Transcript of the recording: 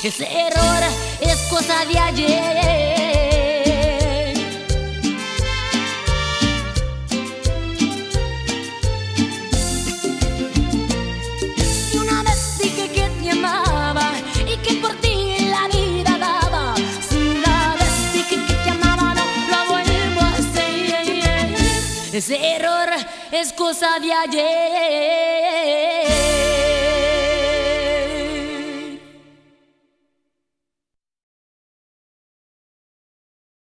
Ese error es cosa de ayer. Si una vez dije que te amaba y que por ti la vida daba, si una vez dije que te amaba, no lo vuelvo a hacer. Ese error es cosa de ayer.